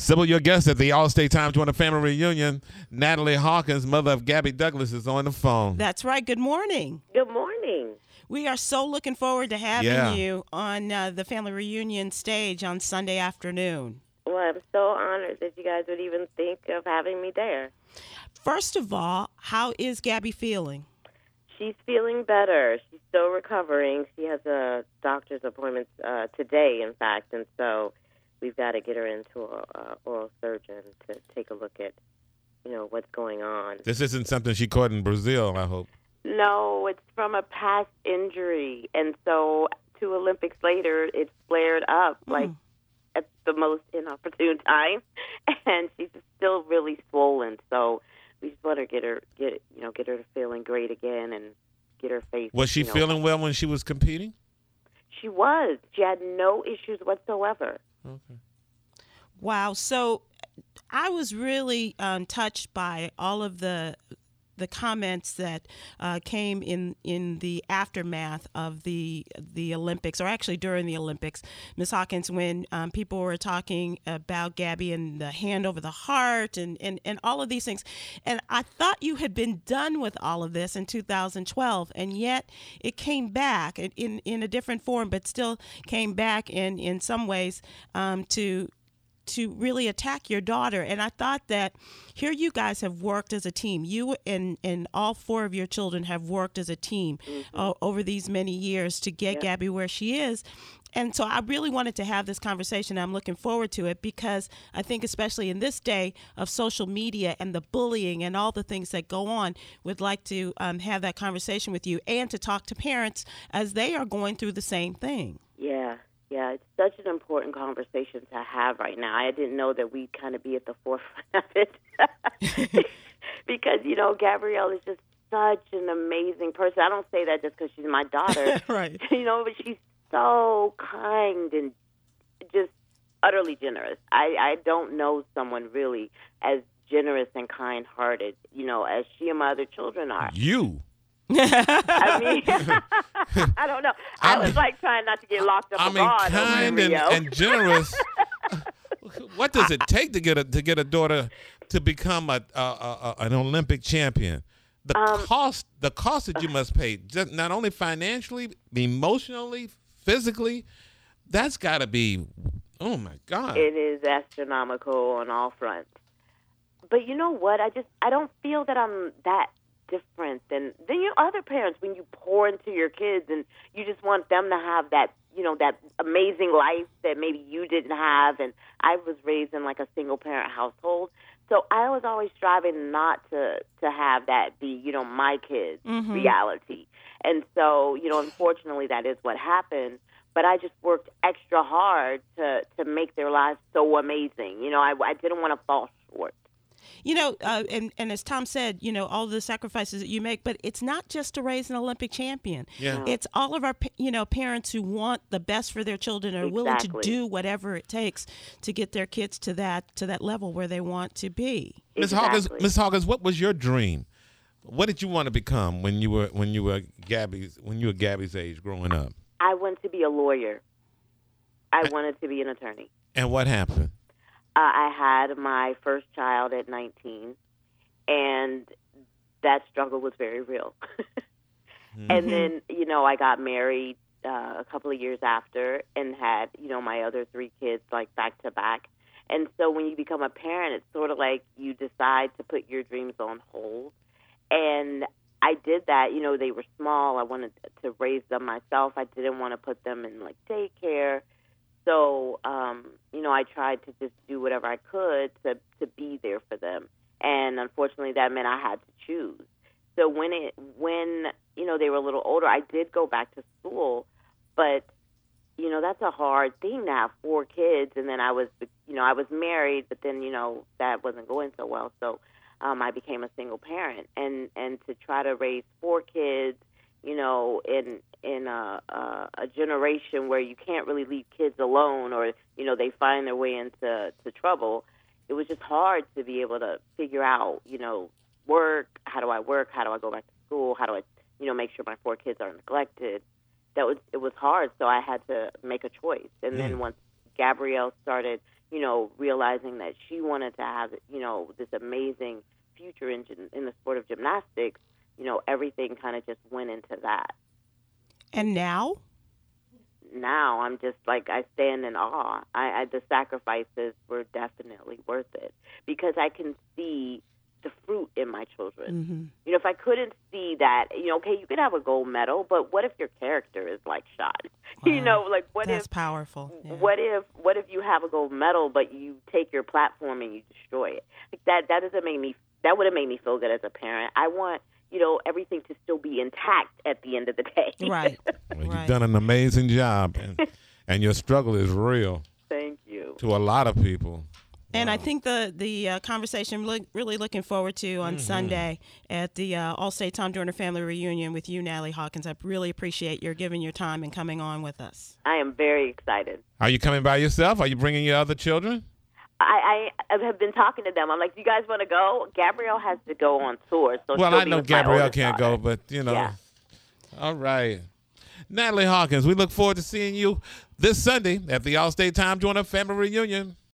Sybil, your guest at the All-State Time 20 Family Reunion, Natalie Hawkins, mother of Gabby Douglas, is on the phone. That's right. Good morning. Good morning. We are so looking forward to having you on the Family Reunion stage on Sunday afternoon. Well, I'm so honored that you guys would even think of having me there. First of all, how is Gabby feeling? She's feeling better. She's still recovering. She has a doctor's appointment today, in fact, and so we've got to get her into an oral surgeon to take a look at, what's going on. This isn't something she caught in Brazil, I hope. No, it's from a past injury, and so 2 Olympics later, it flared up like at the most inopportune time, and she's still really swollen. So we just want to get her to feeling great again and get her face. Was she feeling well when she was competing? She was. She had no issues whatsoever. Okay. Wow. So I was really touched by all of the comments that came in the aftermath of the Olympics, or actually during the Olympics, Ms. Hawkins, when people were talking about Gabby and the hand over the heart and all of these things. And I thought you had been done with all of this in 2012, and yet it came back in a different form, but still came back in some ways to really attack your daughter. And I thought that here you guys have worked as a team. You and all 4 of your children have worked as a team over these many years to get Gabby where she is. And so I really wanted to have this conversation. I'm looking forward to it because I think especially in this day of social media and the bullying and all the things that go on, would like to have that conversation with you and to talk to parents as they are going through the same thing. Yeah, it's such an important conversation to have right now. I didn't know that we'd kind of be at the forefront of it because, Gabrielle is just such an amazing person. I don't say that just because she's my daughter, right? But she's so kind and just utterly generous. I don't know someone really as generous and kind-hearted, as she and my other children are. You? I mean, I don't know. I was trying not to get locked up abroad. Kind and generous. What does it take to get a daughter to become an Olympic champion? The cost that you must pay, just not only financially, emotionally, physically, that's got to be, oh my God. It is astronomical on all fronts. But you know what? I don't feel that I'm that different than other parents when you pour into your kids and you just want them to have that, that amazing life that maybe you didn't have. And I was raised in a single parent household. So I was always striving not to have that be, my kids' reality. And so, unfortunately that is what happened. But I just worked extra hard to make their lives so amazing. I didn't want to fall short. And as Tom said, all the sacrifices that you make, but it's not just to raise an Olympic champion. Yeah. It's all of our, parents who want the best for their children and are willing to do whatever it takes to get their kids to that level where they want to be. Ms. Hawkins, what was your dream? What did you want to become when you were Gabby's age growing up? I wanted to be a lawyer. I wanted to be an attorney. And what happened? I had my first child at 19, and that struggle was very real. And then, I got married a couple of years after and had, my other 3 kids, back to back. And so when you become a parent, it's sort of like you decide to put your dreams on hold. And I did that. They were small. I wanted to raise them myself. I didn't want to put them in, daycare. So, I tried to just do whatever I could to be there for them. And unfortunately, that meant I had to choose. So when they were a little older, I did go back to school. But, that's a hard thing to have 4 kids. And then I was married, but then, that wasn't going so well. So I became a single parent. And to try to raise 4 kids, in a generation where you can't really leave kids alone or, they find their way into trouble, it was just hard to be able to figure out, work, how do I work, how do I go back to school, how do I, make sure my 4 kids aren't neglected. It was hard, so I had to make a choice. And then once Gabrielle started, realizing that she wanted to have, this amazing future in the sport of gymnastics, everything kind of just went into that. And now? Now I'm just like, I stand in awe. The sacrifices were definitely worth it because I can see the fruit in my children. Mm-hmm. If I couldn't see that, okay, you could have a gold medal, but what if your character is like shot? Wow. What That's if powerful. Yeah. What if you have a gold medal, but you take your platform and you destroy it? Like that doesn't make me. That wouldn't make me feel good as a parent. I want everything to still be intact at the end of the day. Right. Well, you've done an amazing job, and your struggle is real. Thank you. To a lot of people. And I think the conversation really looking forward to on Sunday at the All-State Tom Joyner Family Reunion with you, Natalie Hawkins. I really appreciate your giving your time and coming on with us. I am very excited. Are you coming by yourself? Are you bringing your other children? I have been talking to them. I'm like, do you guys want to go? Gabrielle has to go on tour. So well, I know Gabrielle can't go, but, Yeah. All right. Natalie Hawkins, we look forward to seeing you this Sunday at the All-State Tom Joyner Family Reunion.